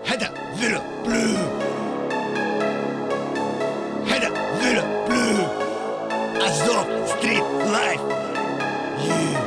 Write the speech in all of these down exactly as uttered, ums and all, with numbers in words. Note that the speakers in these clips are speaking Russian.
هذا فيلو بلو، هذا فيلو بلو، Азов Street Life. Yeah.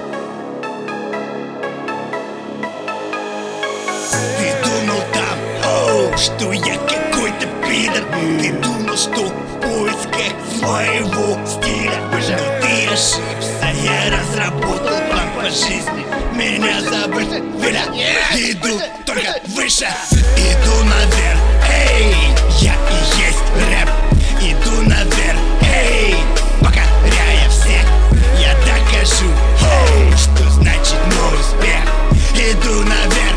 Ты думал там, оу, что я какой-то пидор? Ты думал, что в поисках своего стиля? Но ты ошибся, я разработал план по жизни. Меня зовут Виля, иду только выше. Иду наверх, эй, я и есть рэп. Иду наверх, эй, покоряя всех. Я докажу, оу, что значит мой успех. Иду наверх,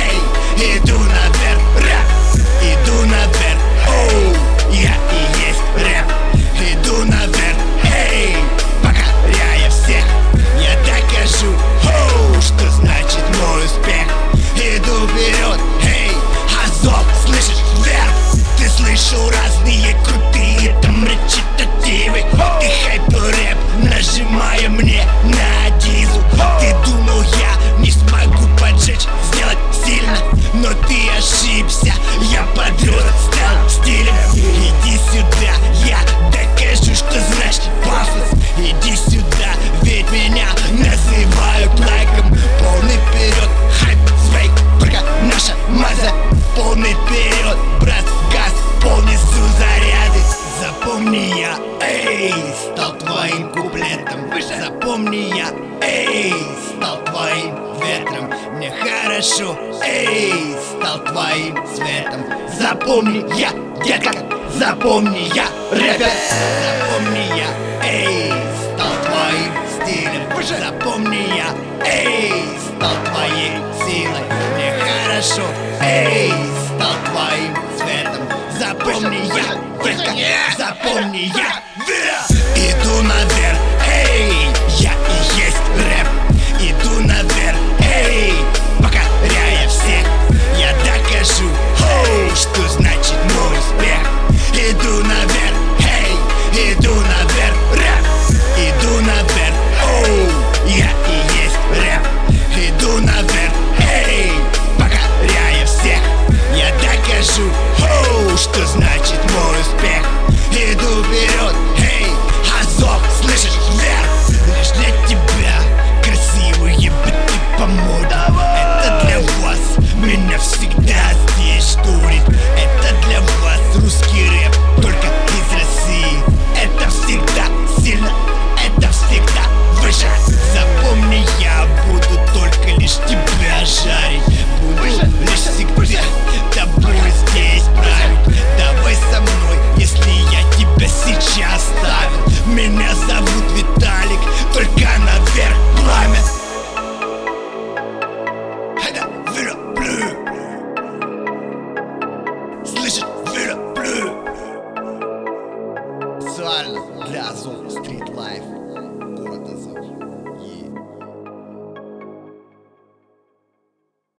эй, иду наверх, рэп. Иду наверх, оу, я и есть рэп. Иду наверх, эй, покоряя всех. Я докажу, оу, что значит мой успех. Иду вперед, эй, Азов, слышишь, вверх. Ты слышал разные крутые там речитативы. Ты хайпил рэп, нажимая мне на дизу. Ты думал, я не смогу поджечь, сделать сильно, но ты ошибся. Я подрос, стал стилем. Иди сюда, я докажу, что значит пафос. Иди сюда, ведь меня называют лайком. Полный вперед, хайп, свейк, только наша маза. Полный вперед, брат, газ, полнисту заряды. Запомни я, эй, стал твоим куплетом. Запомни я, эй, стал твоим ветром. Мне хорошо, эй, стал твоим светом. Запомни я, детка, запомни я, рэпер. Запомни я, эй, стал твоим стилем. Запомни я, эй, стал твоей силой. Мне хорошо, эй, стал твоим светом. Запомни я, детка, запомни я, Виля. Иду наверх, эй, я и есть рэп. Иду наверх, эй, покоряя всех. Я докажу, оу, что значит мой успех. Иду наверх, эй, иду наверх, рэп. Иду наверх, оу, я и есть рэп. Иду наверх, эй, покоряя всех. Я докажу, оу, что значит мой успех. Иду вперед, эй, Азов, слышишь, вверх. Лишь для тебя красивые биты по моде. Это для вас, меня всегда здесь штурит. Это для вас русский рэп, только из России. Это всегда сильно, это всегда выше. Запомни, я буду только лишь тебя жарить. Буду лишь всегда тобой здесь править. Давай со мной, если я тебя сейчас ставил. Меня зовут Виталик, только наверх пламя. Это Виля Блю. Слышишь, Виля Блю. Специально для Азов Street Life.